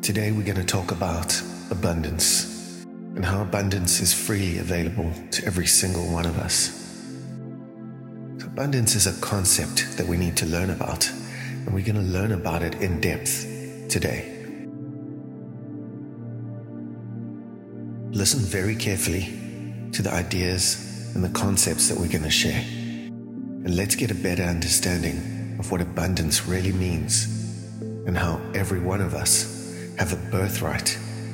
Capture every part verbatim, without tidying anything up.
Today we're going to talk about abundance and how abundance is freely available to every single one of us. So abundance is a concept that we need to learn about, and we're going to learn about it in depth today. Listen very carefully to the ideas and the concepts that we're going to share, and let's get a better understanding of what abundance really means and how every one of us have a birthright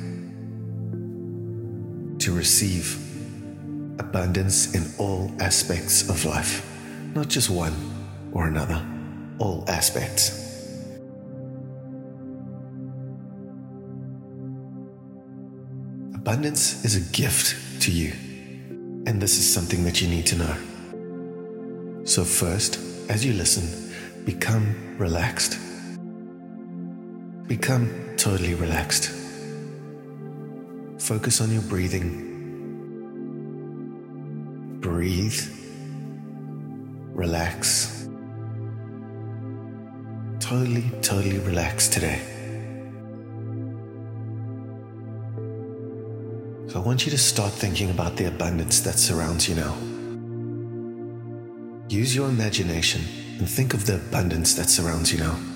to receive abundance in all aspects of life, not just one or another, all aspects. Abundance is a gift to you, and this is something that you need to know. So first, as you listen, become relaxed. Become totally relaxed. Focus on your breathing. Breathe. Relax. Totally, totally relax today. So I want you to start thinking about the abundance that surrounds you now. Use your imagination and think of the abundance that surrounds you now.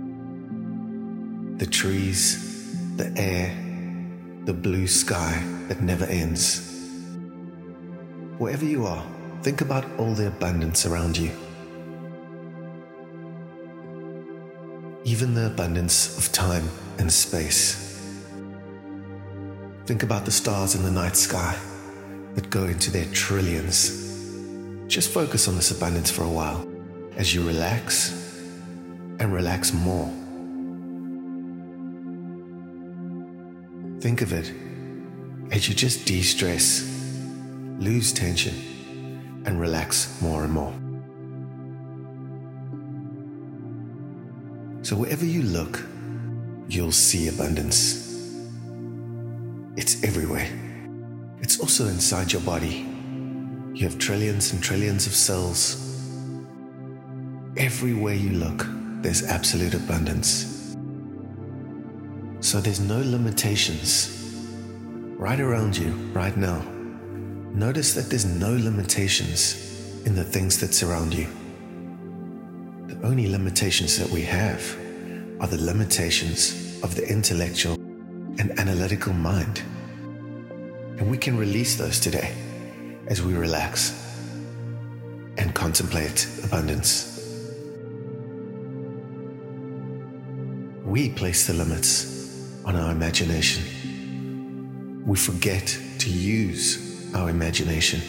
The trees, the air, the blue sky that never ends. Wherever you are, think about all the abundance around you. Even the abundance of time and space. Think about the stars in the night sky that go into their trillions. Just focus on this abundance for a while as you relax and relax more. Think of it as you just de-stress, lose tension, and relax more and more. So wherever you look, you'll see abundance. It's everywhere. It's also inside your body. You have trillions and trillions of cells. Everywhere you look, there's absolute abundance. So there's no limitations right around you right now. Notice that there's no limitations in the things that surround you. The only limitations that we have are the limitations of the intellectual and analytical mind. And we can release those today as we relax and contemplate abundance. We place the limits on our imagination. We forget to use our imagination.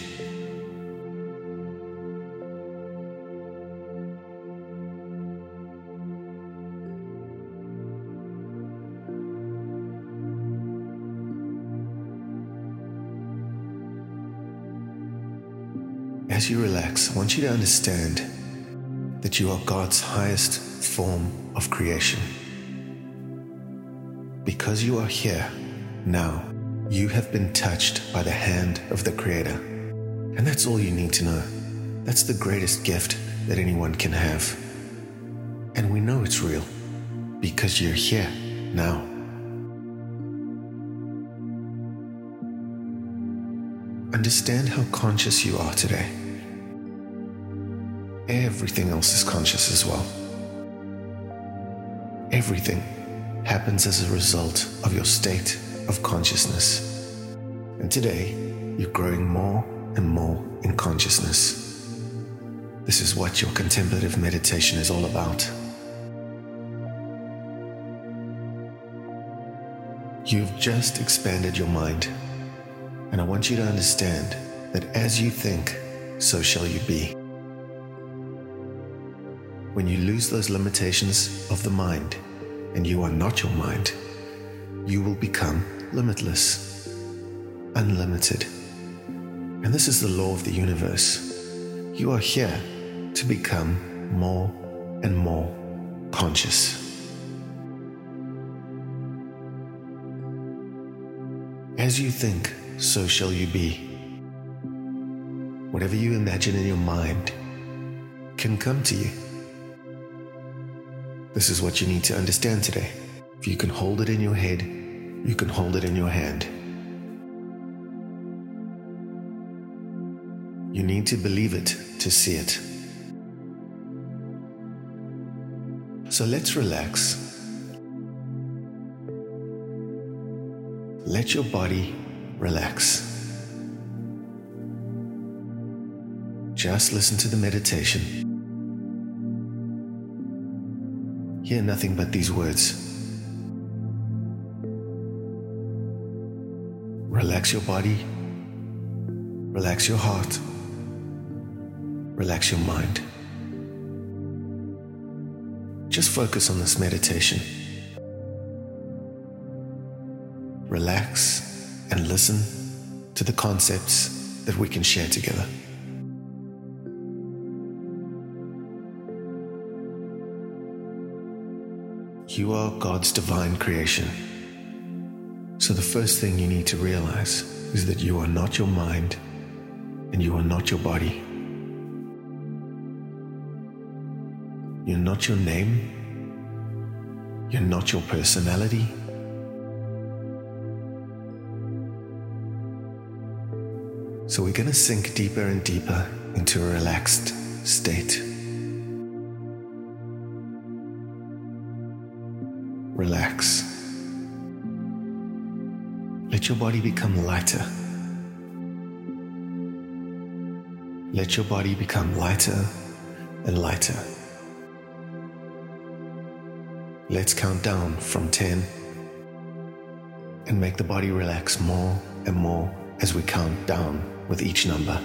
As you relax, I want you to understand that you are God's highest form of creation. Because you are here now, you have been touched by the hand of the Creator. And that's all you need to know. That's the greatest gift that anyone can have. And we know it's real because you're here now. Understand how conscious you are today. Everything else is conscious as well. Everything happens as a result of your state of consciousness. And today, you're growing more and more in consciousness. This is what your contemplative meditation is all about. You've just expanded your mind, and I want you to understand that as you think, so shall you be. When you lose those limitations of the mind, and you are not your mind, you will become limitless, unlimited. And this is the law of the universe. You are here to become more and more conscious. As you think, so shall you be. Whatever you imagine in your mind can come to you. This is what you need to understand today. If you can hold it in your head, you can hold it in your hand. You need to believe it to see it. So let's relax. Let your body relax. Just listen to the meditation. Hear nothing but these words. Relax your body. Relax your heart. Relax your mind. Just focus on this meditation. Relax and listen to the concepts that we can share together. You are God's divine creation. So the first thing you need to realize is that you are not your mind and you are not your body. You're not your name. You're not your personality. So we're going to sink deeper and deeper into a relaxed state. Relax. Let your body become lighter. Let your body become lighter and lighter. Let's count down from ten and make the body relax more and more as we count down with each number.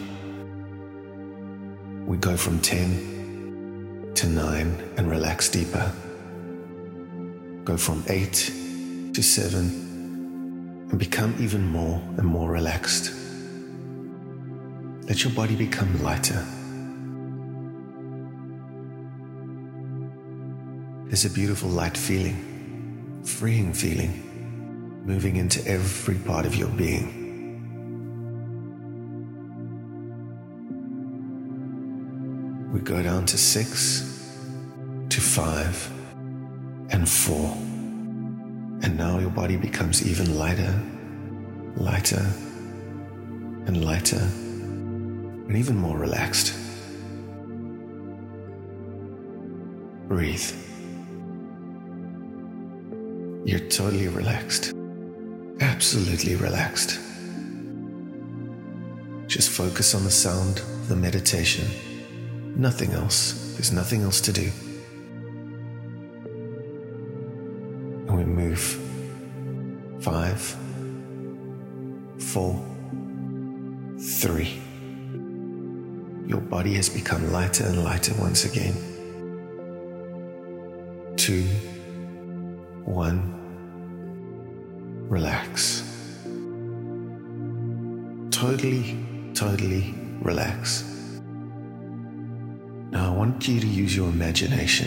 We go from ten to nine and relax deeper. Go from eight to seven and become even more and more relaxed. Let your body become lighter. There's a beautiful light feeling, freeing feeling, moving into every part of your being. We go down to six, to five, and four. And now your body becomes even lighter, lighter, and lighter, and even more relaxed. Breathe. You're totally relaxed, absolutely relaxed. Just focus on the sound of the meditation. Nothing else. There's nothing else to do. And we move. Five, four, three. Your body has become lighter and lighter once again. Two, one. Relax. Totally, totally relax. Now I want you to use your imagination.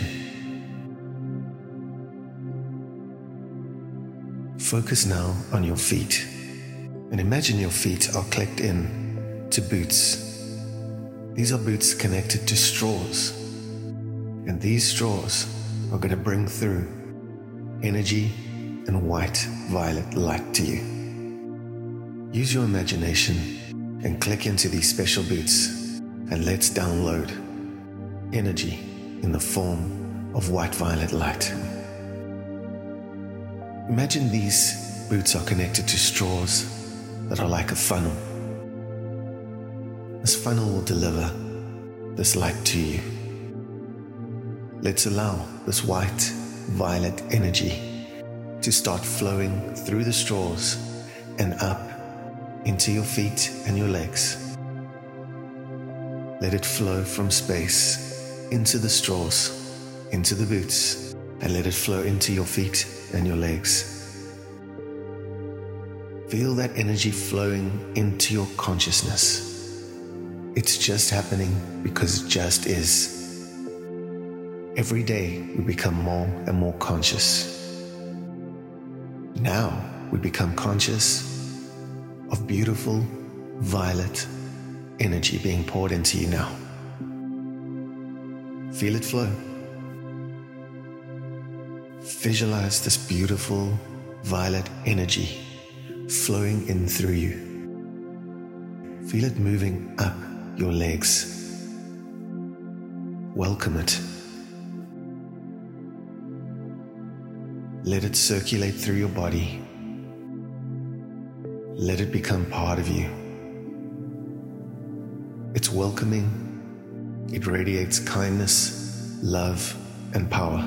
Focus now on your feet and imagine your feet are clicked in to boots. These are boots connected to straws, and these straws are going to bring through energy and white violet light to you. Use your imagination and click into these special boots, and let's download energy in the form of white violet light. Imagine these boots are connected to straws that are like a funnel. This funnel will deliver this light to you. Let's allow this white violet energy to start flowing through the straws and up into your feet and your legs. Let it flow from space into the straws, into the boots, and let it flow into your feet and your legs. Feel that energy flowing into your consciousness. It's just happening because it just is. Every day we become more and more conscious. Now we become conscious of beautiful violet energy being poured into you now. Feel it flow. Visualize this beautiful violet energy flowing in through you. Feel it moving up your legs. Welcome it. Let it circulate through your body. Let it become part of you. It's welcoming. It radiates kindness, love, and power.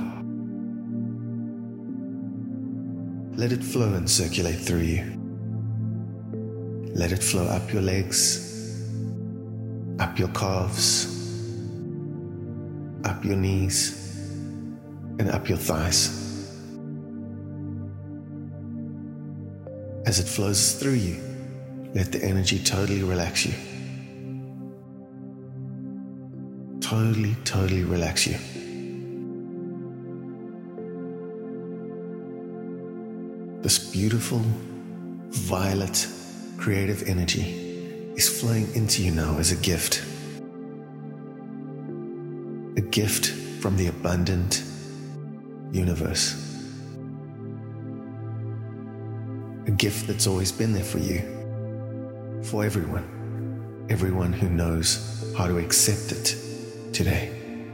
Let it flow and circulate through you. Let it flow up your legs, up your calves, up your knees, and up your thighs. As it flows through you, let the energy totally relax you. Totally, totally relax you. This beautiful, violet, creative energy is flowing into you now as a gift. A gift from the abundant universe. A gift that's always been there for you, for everyone, everyone who knows how to accept it today.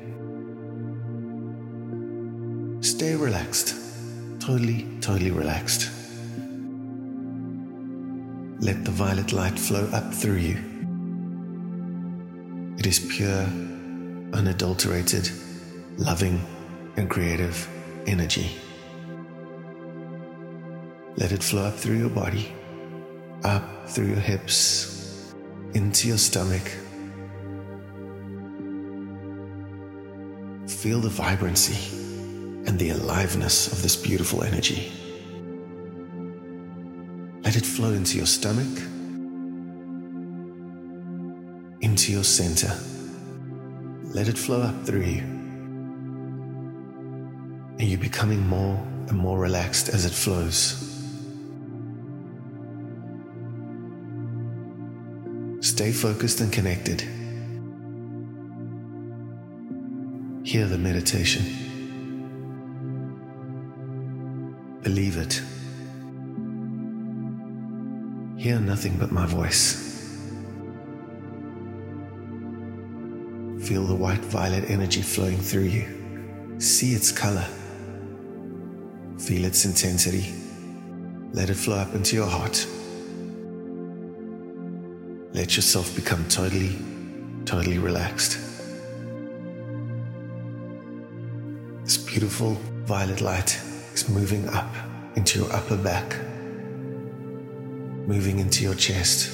Stay relaxed, totally, totally relaxed. Let the violet light flow up through you. It is pure, unadulterated, loving, and creative energy. Let it flow up through your body, up through your hips, into your stomach. Feel the vibrancy and the aliveness of this beautiful energy. Let it flow into your stomach, into your center. Let it flow up through you. And you're becoming more and more relaxed as it flows. Stay focused and connected. Hear the meditation. Believe it. Hear nothing but my voice. Feel the white violet energy flowing through you. See its color. Feel its intensity. Let it flow up into your heart. Let yourself become totally, totally relaxed. This beautiful violet light is moving up into your upper back, moving into your chest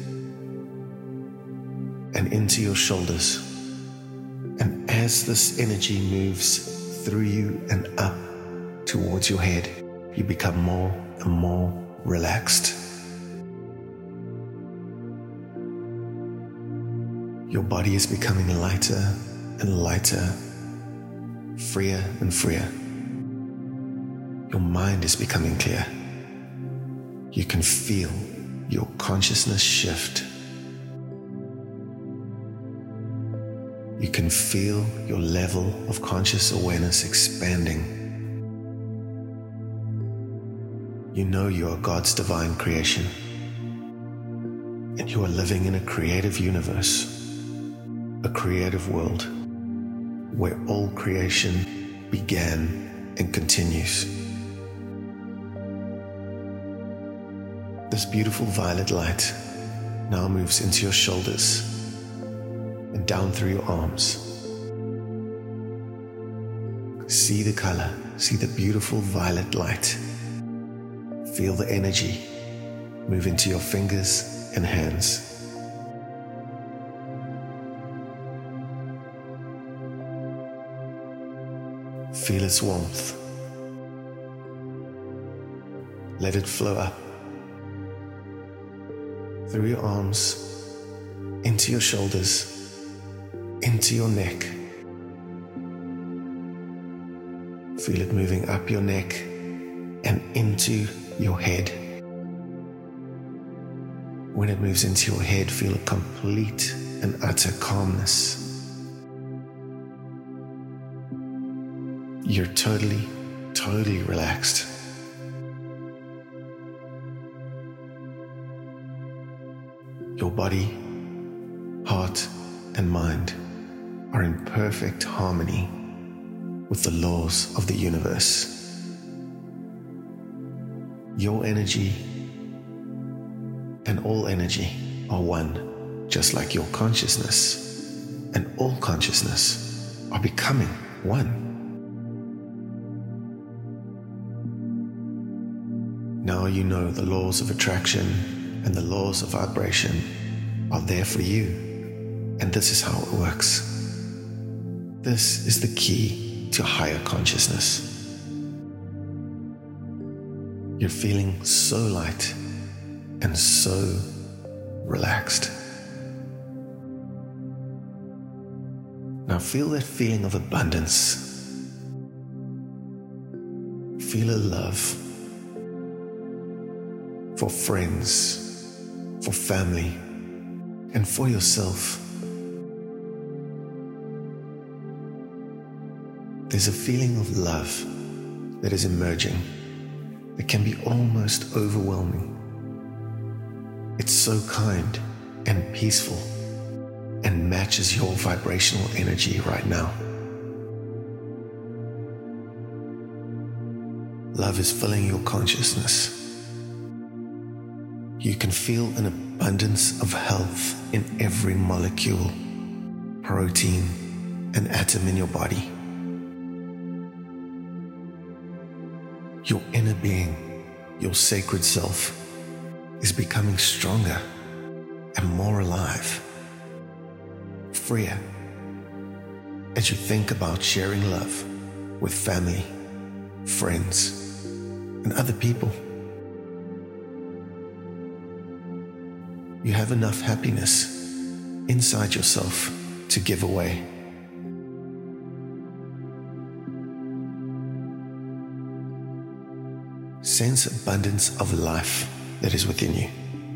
and into your shoulders. And as this energy moves through you and up towards your head, you become more and more relaxed. Your body is becoming lighter and lighter, freer and freer. Your mind is becoming clear. You can feel your consciousness shift. You can feel your level of conscious awareness expanding. You know you are God's divine creation, and you are living in a creative universe, a creative world where all creation began and continues. This beautiful violet light now moves into your shoulders and down through your arms. See the color, see the beautiful violet light. Feel the energy move into your fingers and hands. Feel its warmth. Let it flow up through your arms, into your shoulders, into your neck. Feel it moving up your neck and into your head. When it moves into your head, feel a complete and utter calmness. You're totally, totally relaxed. Your body, heart, and mind are in perfect harmony with the laws of the universe. Your energy and all energy are one, just like your consciousness and all consciousness are becoming one. Now you know the laws of attraction and the laws of vibration are there for you, and this is how it works. This is the key to higher consciousness. You're feeling so light and so relaxed. Now feel that feeling of abundance. Feel a love for friends, for family, and for yourself. There's a feeling of love that is emerging that can be almost overwhelming. It's so kind and peaceful and matches your vibrational energy right now. Love is filling your consciousness. You can feel an abundance of health in every molecule, protein, and atom in your body. Your inner being, your sacred self, is becoming stronger and more alive, freer, as you think about sharing love with family, friends, and other people. You have enough happiness inside yourself to give away. Sense abundance of life that is within you.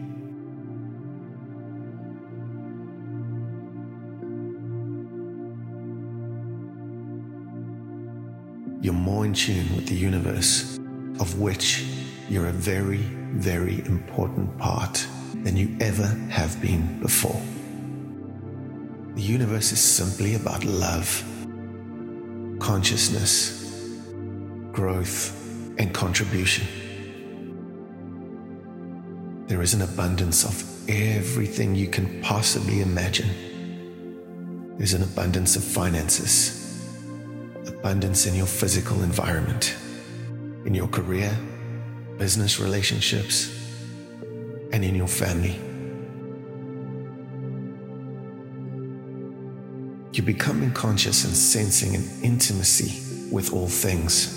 You're more in tune with the universe, of which you're a very, very important part than you ever have been before. The universe is simply about love, consciousness, growth, and contribution. There is an abundance of everything you can possibly imagine. There's an abundance of finances, abundance in your physical environment, in your career, business relationships, and in your family. You're becoming conscious and sensing an intimacy with all things,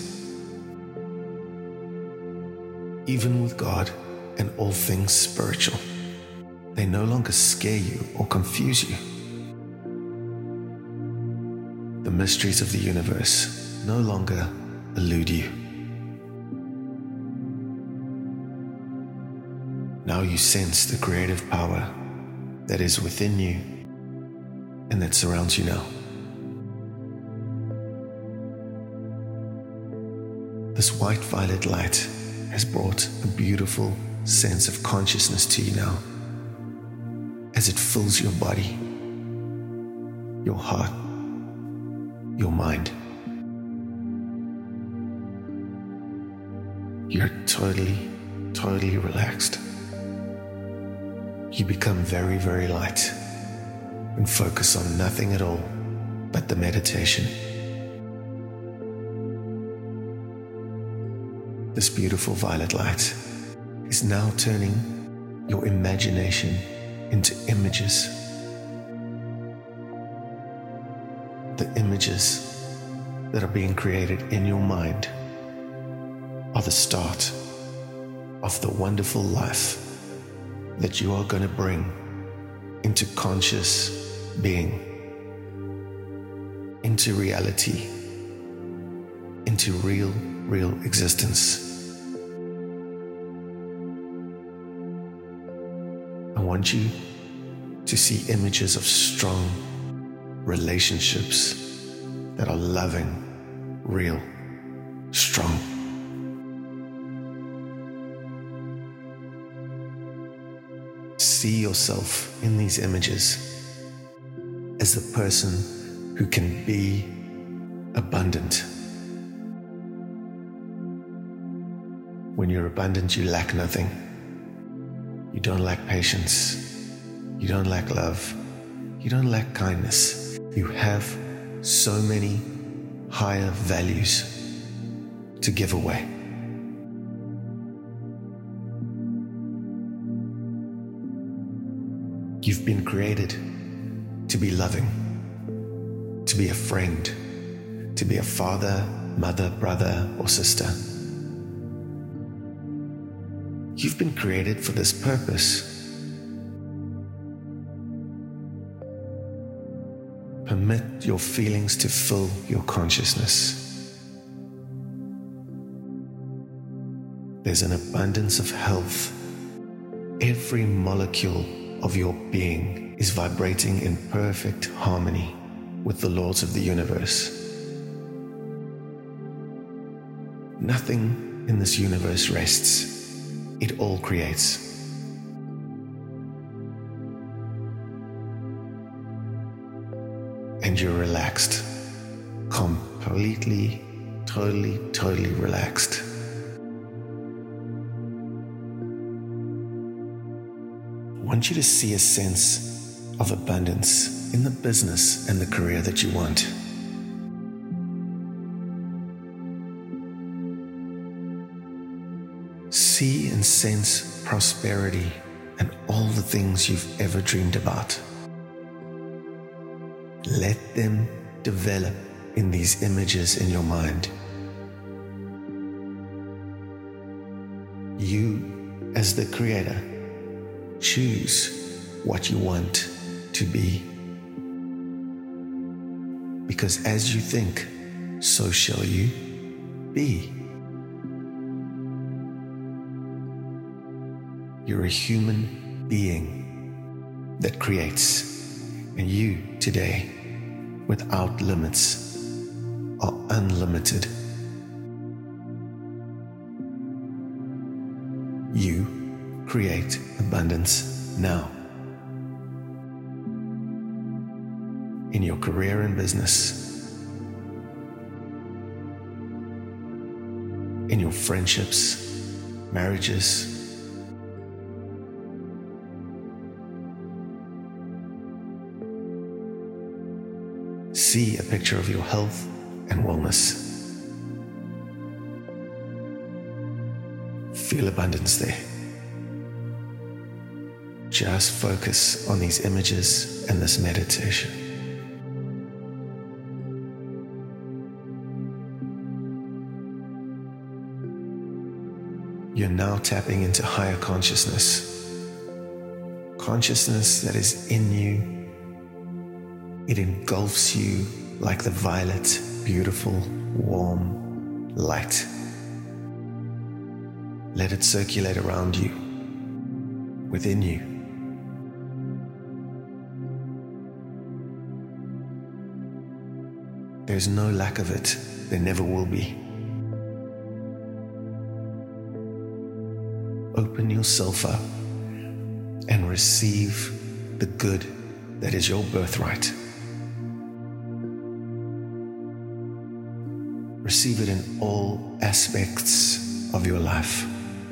even with God and all things spiritual. They no longer scare you or confuse you. The mysteries of the universe no longer elude you. Now you sense the creative power that is within you and that surrounds you now. This white violet light has brought a beautiful sense of consciousness to you now, as it fills your body, your heart, your mind. You're totally, totally relaxed. You become very, very light and focus on nothing at all but the meditation. This beautiful violet light is now turning your imagination into images. The images that are being created in your mind are the start of the wonderful life that you are going to bring into conscious being, into reality, into real, real existence. I want you to see images of strong relationships that are loving, real, strong. See yourself in these images as the person who can be abundant. When you're abundant, you lack nothing. You don't lack patience. You don't lack love. You don't lack kindness. You have so many higher values to give away. You've been created to be loving, to be a friend, to be a father, mother, brother, or sister. You've been created for this purpose. Permit your feelings to fill your consciousness. There's an abundance of health. Every molecule of your being is vibrating in perfect harmony with the laws of the universe. Nothing in this universe rests. It all creates. And you're relaxed, completely, totally, totally relaxed. I want you to see a sense of abundance in the business and the career that you want. See and sense prosperity and all the things you've ever dreamed about. Let them develop in these images in your mind. You, as the creator, choose what you want to be. Because as you think, so shall you be. You're a human being that creates, and you today, without limits, are unlimited. You create abundance now. In your career and business, in your friendships, marriages, see a picture of your health and wellness. Feel abundance there. Just focus on these images and this meditation. You're now tapping into higher consciousness. Consciousness that is in you. It engulfs you like the violet, beautiful, warm light. Let it circulate around you, within you. There's no lack of it. There never will be. Open yourself up and receive the good that is your birthright. Receive it in all aspects of your life.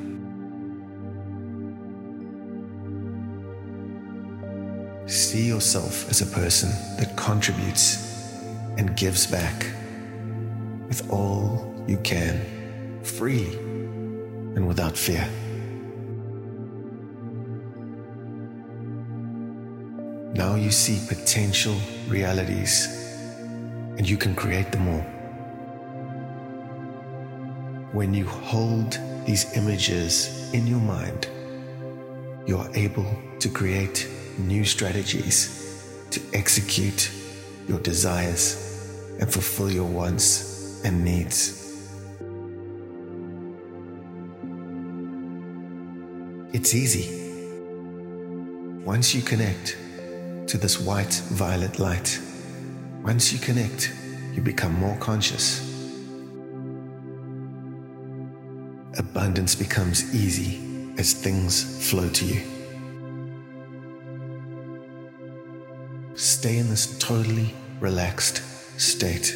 See yourself as a person that contributes and gives back with all you can, freely and without fear. Now you see potential realities, and you can create them all. When you hold these images in your mind, you're able to create new strategies to execute your desires and fulfill your wants and needs. It's easy. Once you connect to this white violet light, once you connect, you become more conscious. abundance becomes easy as things flow to you. Stay in this totally relaxed state.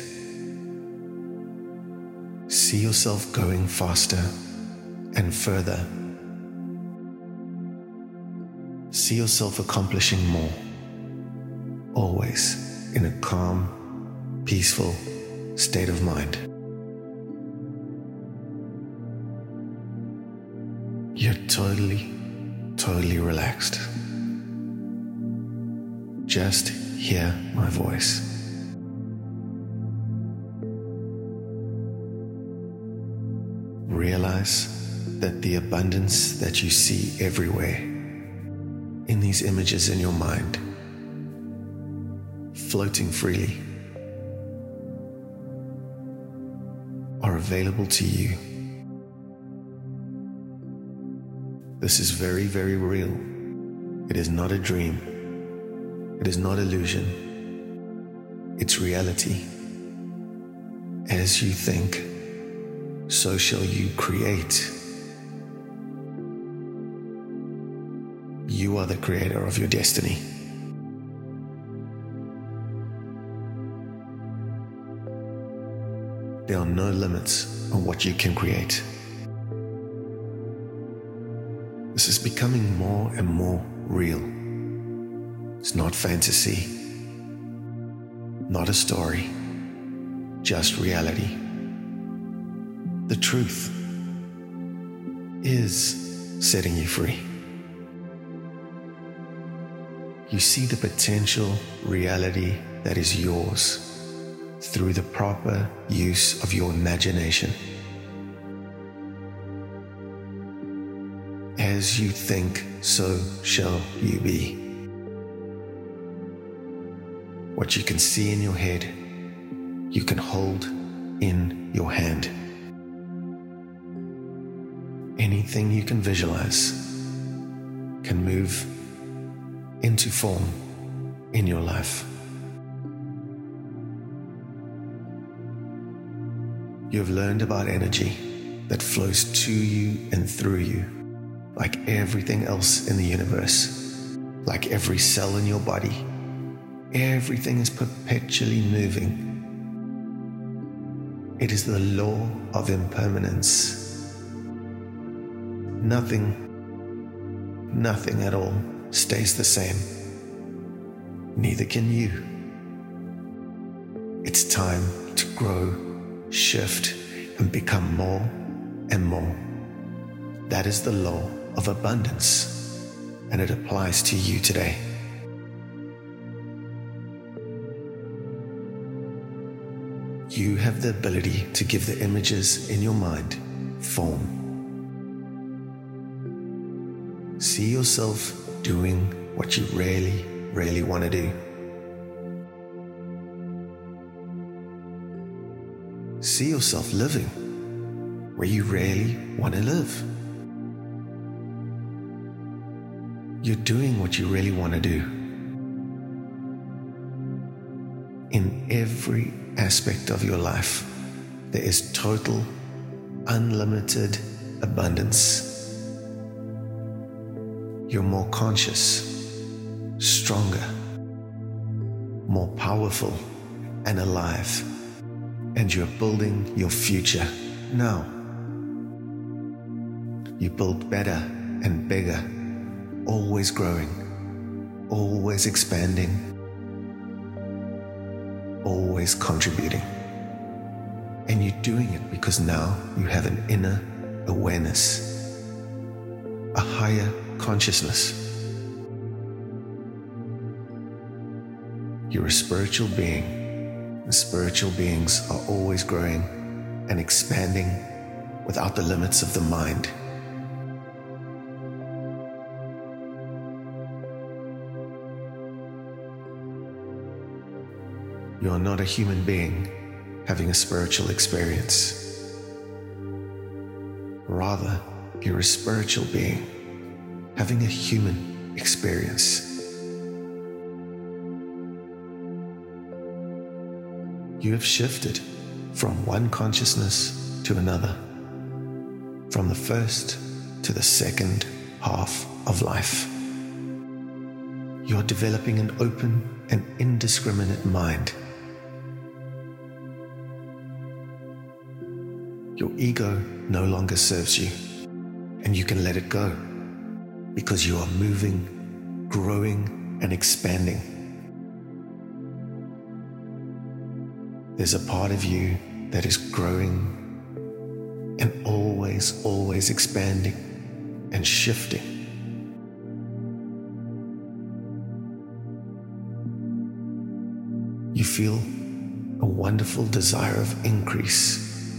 See yourself going faster and further. See yourself accomplishing more, always in a calm, peaceful state of mind. You're totally, totally relaxed. Just hear my voice. Realize that the abundance that you see everywhere in these images in your mind, floating freely, are available to you. This is very, very real. It is not a dream. It is not illusion. It's reality. As you think, so shall you create. You are the creator of your destiny. There are no limits on what you can create. This is becoming more and more real. It's not fantasy, not a story, just reality. The truth is setting you free. You see the potential reality that is yours through the proper use of your imagination. As you think, so shall you be. What you can see in your head, you can hold in your hand. Anything you can visualize can move into form in your life. You have learned about energy that flows to you and through you, like everything else in the universe, like every cell in your body. Everything is perpetually moving. It is the law of impermanence. Nothing, nothing at all stays the same. Neither can you. It's time to grow, shift, and become more and more. That is the law of abundance, and it applies to you today. You have the ability to give the images in your mind form. See yourself doing what you really, really want to do. See yourself living where you really want to live. You're doing what you really want to do. In every aspect of your life, there is total, unlimited abundance. You're more conscious, stronger, more powerful and alive, and you're building your future now. You build better and bigger, always growing, always expanding, always contributing. And you're doing it because now you have an inner awareness, a higher consciousness. You're a spiritual being, and spiritual beings are always growing and expanding without the limits of the mind. You are not a human being having a spiritual experience. Rather, you're a spiritual being having a human experience. You have shifted from one consciousness to another, from the first to the second half of life. You are developing an open and indiscriminate mind. Your ego no longer serves you, and you can let it go because you are moving, growing, and expanding. There's a part of you that is growing and always, always expanding and shifting. You feel a wonderful desire of increase.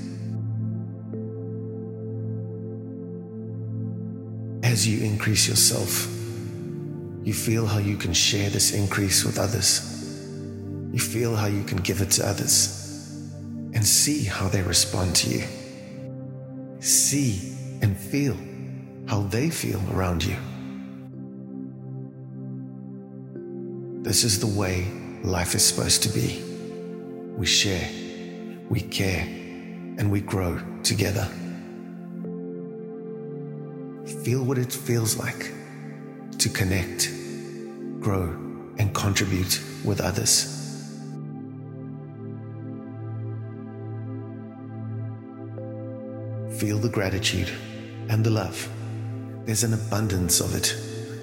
As you increase yourself, you feel how you can share this increase with others. You feel how you can give it to others and see how they respond to you. See and feel how they feel around you. This is the way life is supposed to be. We share, we care, and we grow together. Feel what it feels like to connect, grow, and contribute with others. Feel the gratitude and the love. There's an abundance of it.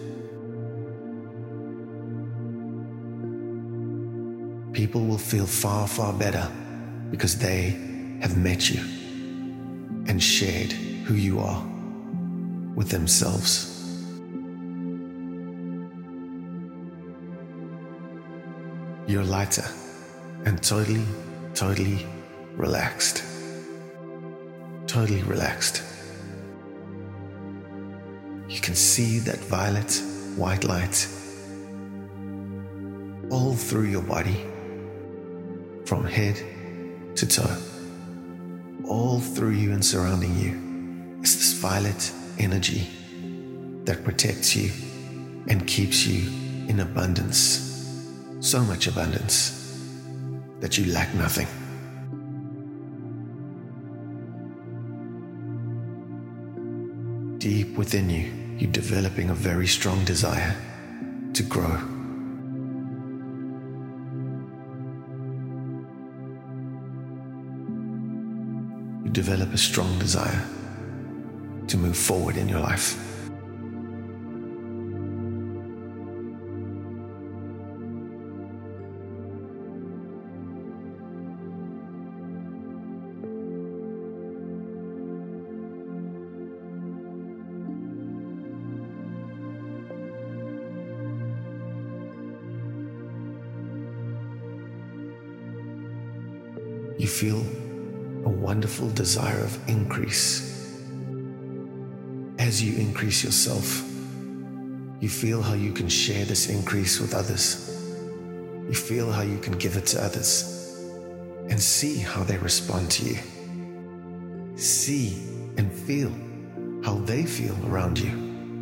People will feel far, far better because they have met you and shared who you are with themselves. You're lighter and totally, totally relaxed. Totally relaxed. You can see that violet, white light all through your body, from head to toe. All through you and surrounding you is this violet energy that protects you and keeps you in abundance. So much abundance that you lack nothing. Deep within you, you're developing a very strong desire to grow. You develop a strong desire to move forward in your life. You feel a wonderful desire of increase. As you increase yourself, you feel how you can share this increase with others. You feel how you can give it to others and see how they respond to you. See and feel how they feel around you.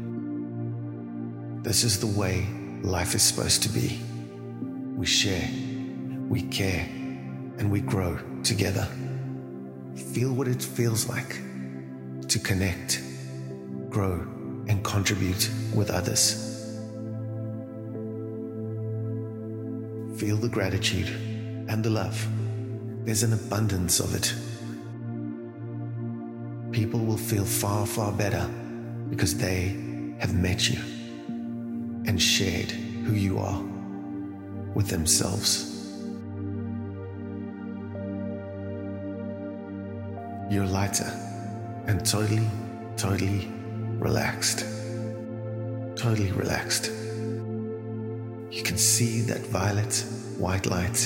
This is the way life is supposed to be. We share, we care, and we grow together. Feel what it feels like to connect, grow, and contribute with others. Feel the gratitude and the love. There's an abundance of it. People will feel far, far better because they have met you and shared who you are with themselves. You're lighter and totally, totally relaxed. Totally relaxed. You can see that violet, white light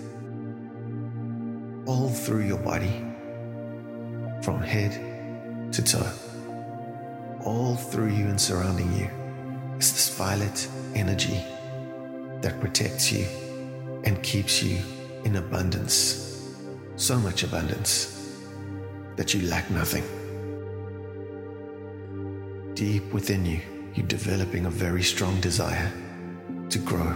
all through your body, from head to toe. All through you and surrounding you is this violet energy that protects you and keeps you in abundance. So much abundance that you lack nothing. Deep within you, you're developing a very strong desire to grow.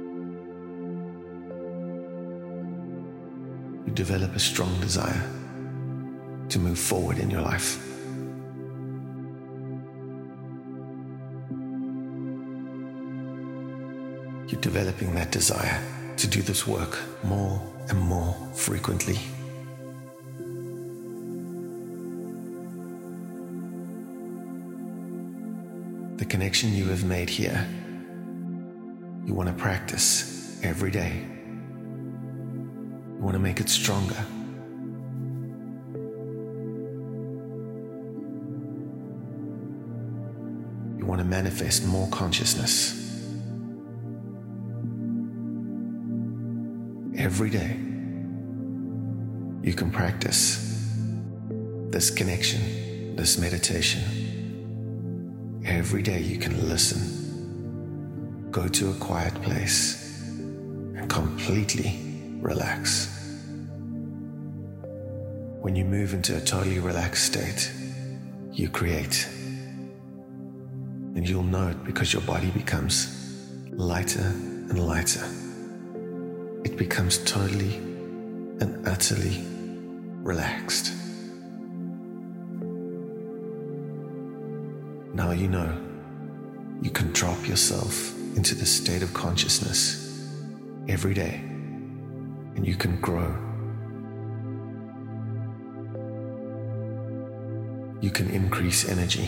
You develop a strong desire to move forward in your life. You're developing that desire to do this work more and more frequently. The connection you have made here, you want to practice every day. You want to make it stronger. You want to manifest more consciousness. Every day, you can practice this connection, this meditation. Every day you can listen, go to a quiet place, and completely relax. When you move into a totally relaxed state, you create. And you'll know it because your body becomes lighter and lighter. It becomes totally and utterly relaxed. Now you know you can drop yourself into the state of consciousness every day, and you can grow. You can increase energy.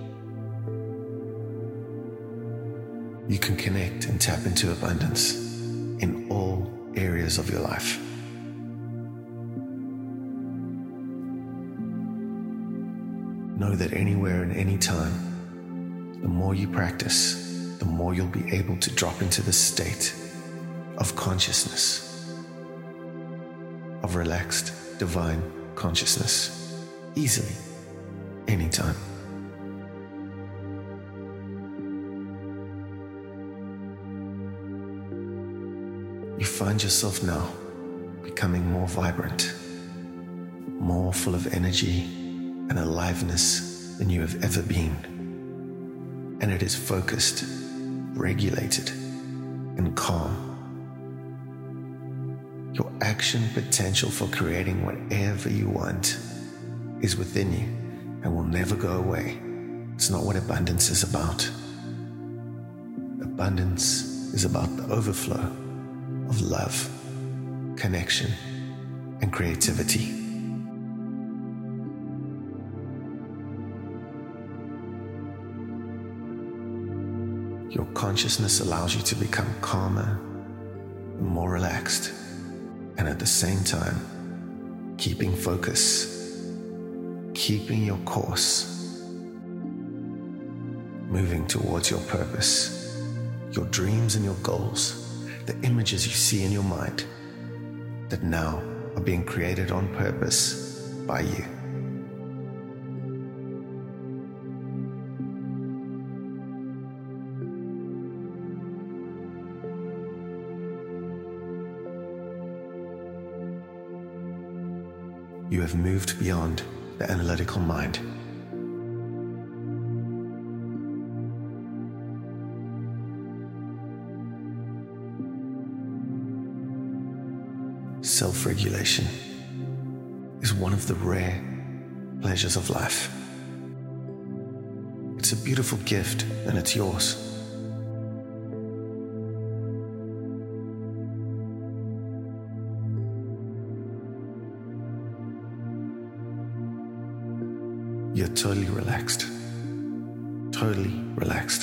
You can connect and tap into abundance in all areas of your life. Know that anywhere and any time, the more you practice, the more you'll be able to drop into the state of consciousness, of relaxed, divine consciousness, easily, anytime. You find yourself now becoming more vibrant, more full of energy and aliveness than you have ever been. And it is focused, regulated, and calm. Your action potential for creating whatever you want is within you and will never go away. It's not what abundance is about. Abundance is about the overflow of love, connection, and creativity. Your consciousness allows you to become calmer and more relaxed, and at the same time, keeping focus, keeping your course, moving towards your purpose, your dreams and your goals, the images you see in your mind that now are being created on purpose by you. You have moved beyond the analytical mind. Self-regulation is one of the rare pleasures of life. It's a beautiful gift, and it's yours. You're totally relaxed. Totally relaxed.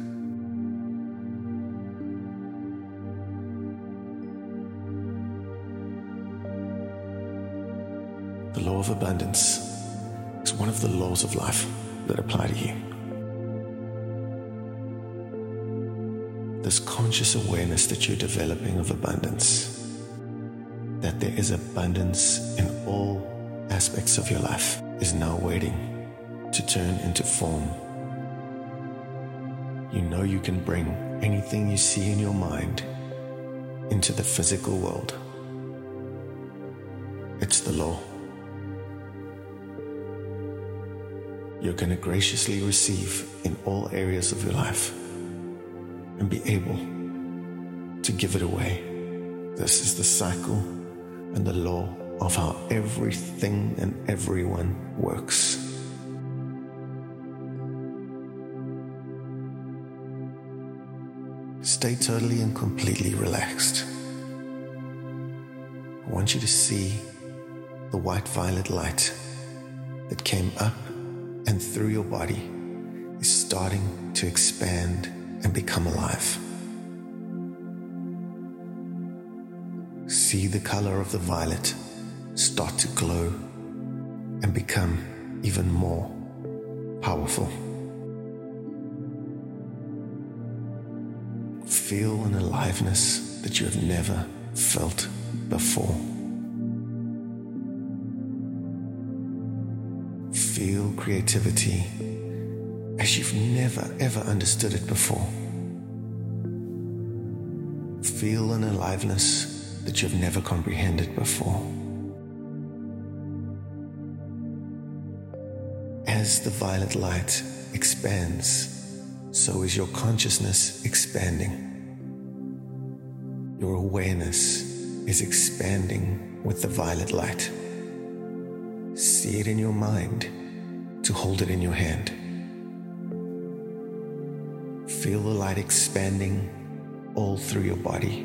The law of abundance is one of the laws of life that apply to you. This conscious awareness that you're developing of abundance, that there is abundance in all aspects of your life, is now waiting to turn into form. You know you can bring anything you see in your mind into the physical world. It's the law. You're going to graciously receive in all areas of your life and be able to give it away. This is the cycle and the law of how everything and everyone works. Stay totally and completely relaxed. I want you to see the white violet light that came up and through your body is starting to expand and become alive. See the color of the violet start to glow and become even more powerful. Feel an aliveness that you have never felt before. Feel creativity as you've never ever understood it before. Feel an aliveness that you've never comprehended before. As the violet light expands, so is your consciousness expanding. Your awareness is expanding with the violet light. See it in your mind to hold it in your hand. Feel the light expanding all through your body.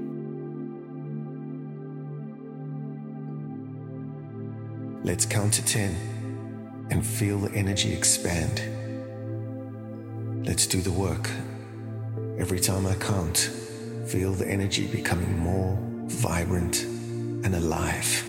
Let's count to ten and feel the energy expand. Let's do the work. Every time I count, feel the energy becoming more vibrant and alive.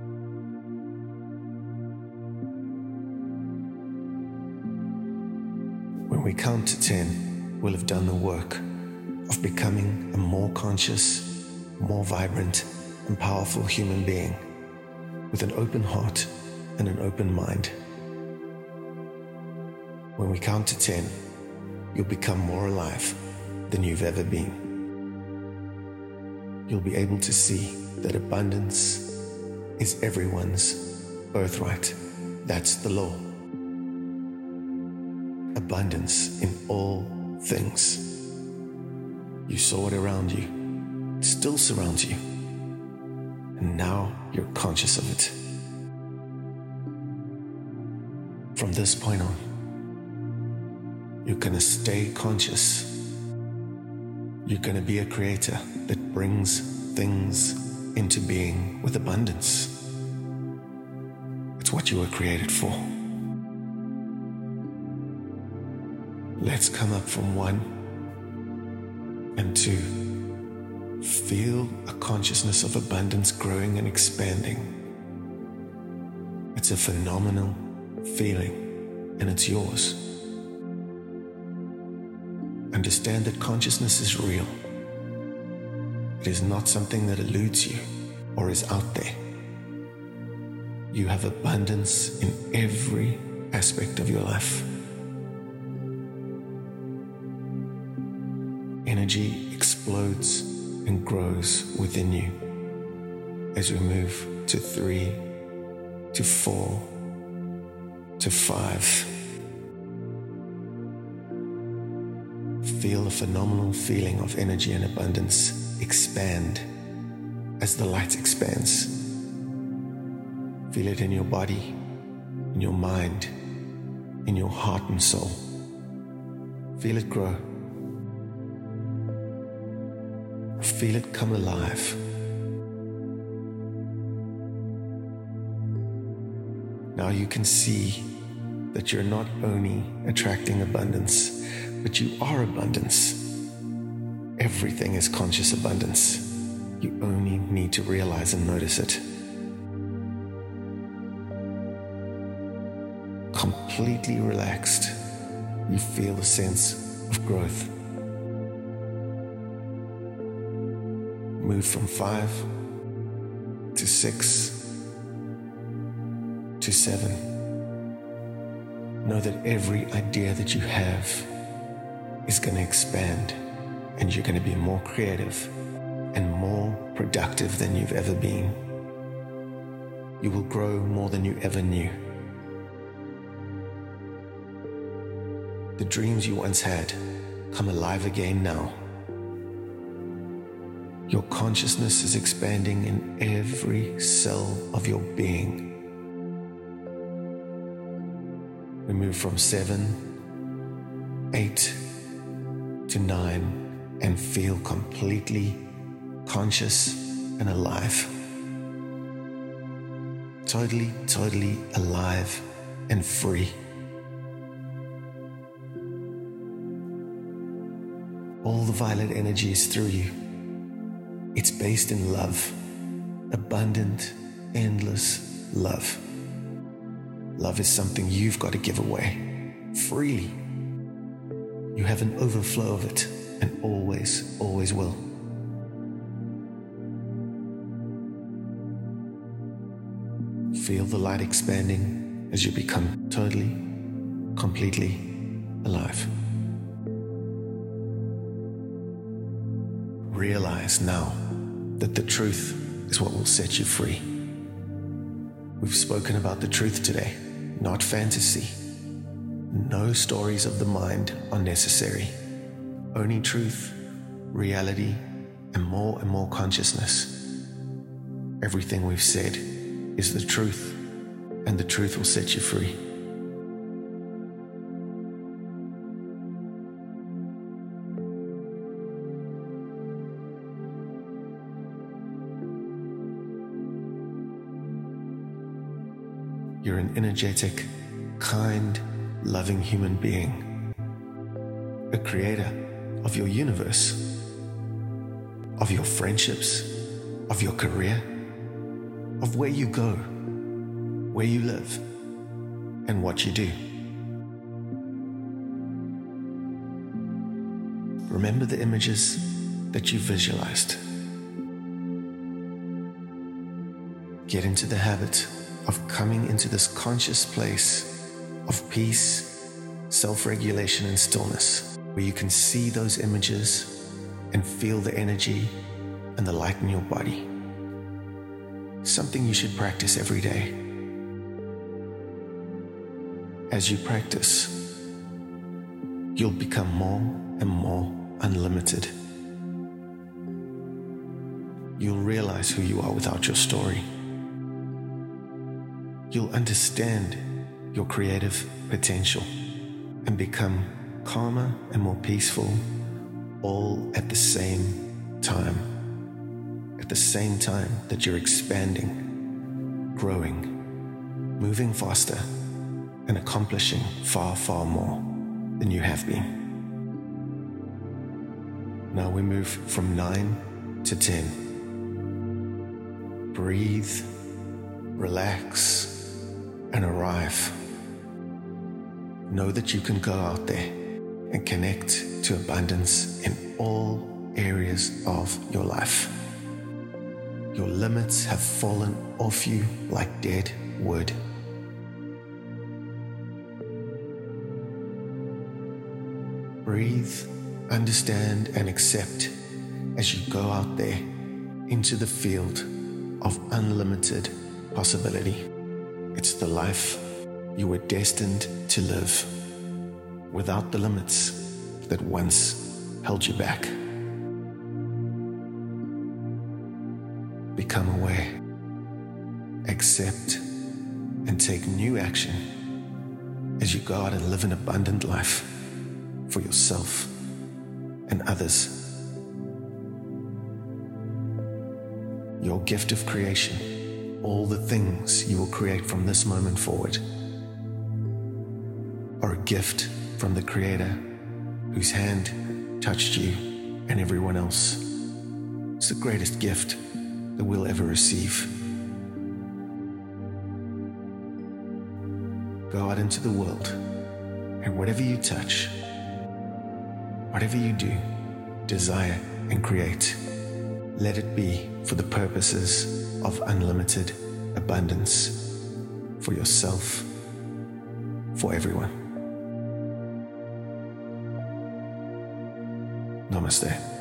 When we count to ten, we'll have done the work of becoming a more conscious, more vibrant, and powerful human being with an open heart and an open mind. When we count to ten, you'll become more alive than you've ever been. You'll be able to see that abundance is everyone's birthright. That's the law. Abundance in all things. You saw it around you. It still surrounds you. And now you're conscious of it. From this point on, you're going to stay conscious. You're going to be a creator that brings things into being with abundance. It's what you were created for. Let's come up from one and two. Feel a consciousness of abundance growing and expanding. It's a phenomenal feeling, and it's yours. Understand that consciousness is real. It is not something that eludes you or is out there. You have abundance in every aspect of your life. Energy explodes and grows within you as we move to three, to four, to five. Feel a phenomenal feeling of energy and abundance expand as the light expands. Feel it in your body, in your mind, in your heart and soul. Feel it grow. Feel it come alive. Now you can see that you're not only attracting abundance, but you are abundance. Everything is conscious abundance. You only need to realize and notice it. Completely relaxed, you feel the sense of growth. Move from five to six to seven. Know that every idea that you have is going to expand, and you're going to be more creative and more productive than you've ever been. You will grow more than you ever knew. The dreams you once had come alive again now. Your consciousness is expanding in every cell of your being. We move from seven, eight to nine and feel completely conscious and alive. Totally, totally alive and free. All the violet energy is through you. It's based in love, abundant, endless love. Love is something you've got to give away freely. You have an overflow of it and always, always will. Feel the light expanding as you become totally, completely alive. Realize now that the truth is what will set you free. We've spoken about the truth today, not fantasy. No stories of the mind are necessary. Only truth, reality, and more and more consciousness. Everything we've said is the truth, and the truth will set you free. You're an energetic, kind, loving human being, a creator of your universe, of your friendships, of your career, of where you go, where you live, and what you do. Remember the images that you visualized. Get into the habit of coming into this conscious place of peace, self-regulation, and stillness, where you can see those images and feel the energy and the light in your body. Something you should practice every day. As you practice, you'll become more and more unlimited. You'll realize who you are without your story. You'll understand your creative potential and become calmer and more peaceful, all at the same time. At the same time that you're expanding, growing, moving faster, and accomplishing far, far more than you have been. Now we move from nine to ten. Breathe, relax, and arrive. Know that you can go out there and connect to abundance in all areas of your life. Your limits have fallen off you like dead wood. Breathe, understand, and accept as you go out there into the field of unlimited possibility. It's the life you were destined to live, without the limits that once held you back. Become aware, accept, and take new action as you go out and live an abundant life for yourself and others. Your gift of creation, all the things you will create from this moment forward, are a gift from the Creator whose hand touched you and everyone else. It's the greatest gift that we'll ever receive. Go out into the world, and whatever you touch, whatever you do, desire and create, let it be for the purposes of unlimited abundance for yourself, for everyone. Namaste.